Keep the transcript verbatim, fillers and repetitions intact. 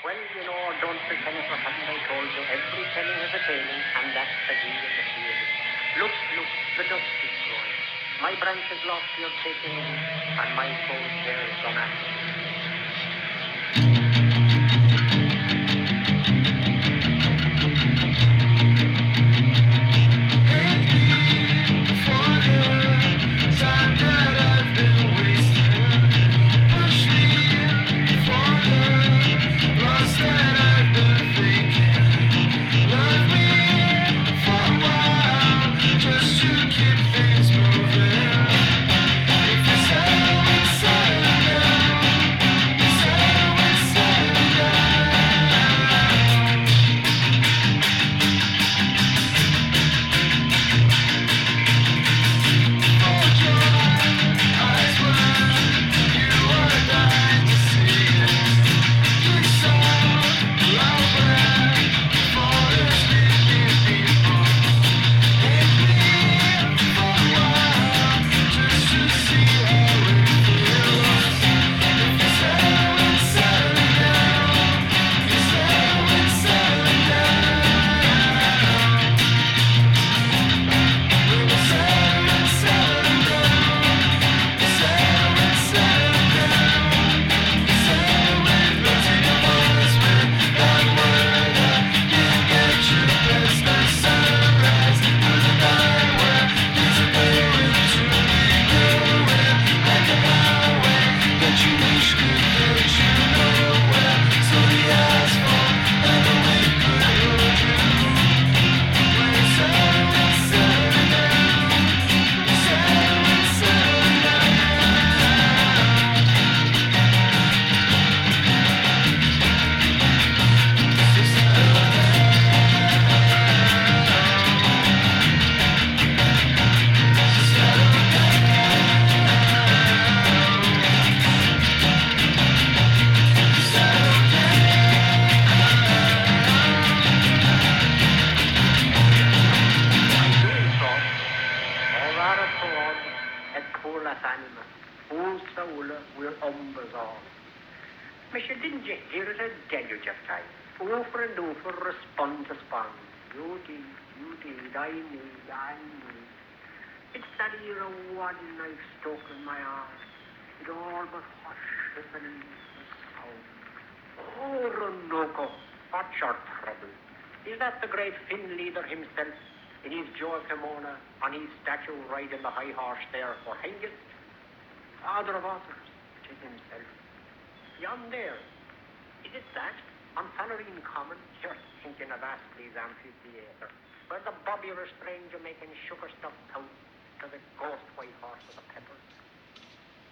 Well, you know, don't pretend for haven't I told you every telling has a tailing, and that's the he in the field. Look, look, the dust is growing. My branch has lost your taking, and my cold hair is gone after. Mister, didn't you hear it a deluge of time? Over and over, respond to spawn. You did, you did, I need, I need. It's that era one knife stuck in my arm. It all but hushed the sound. Oh, Ronoco, what's your trouble? Is that the great Finn leader himself, in his Joe Kimona, on his statue riding the high horse there for Hengist? Father of authors, tis himself. Yon there, is it that? On Fallerine Common, you're thinking of Astley's amphitheatre, where the bobby restrained you making sugar stuff out.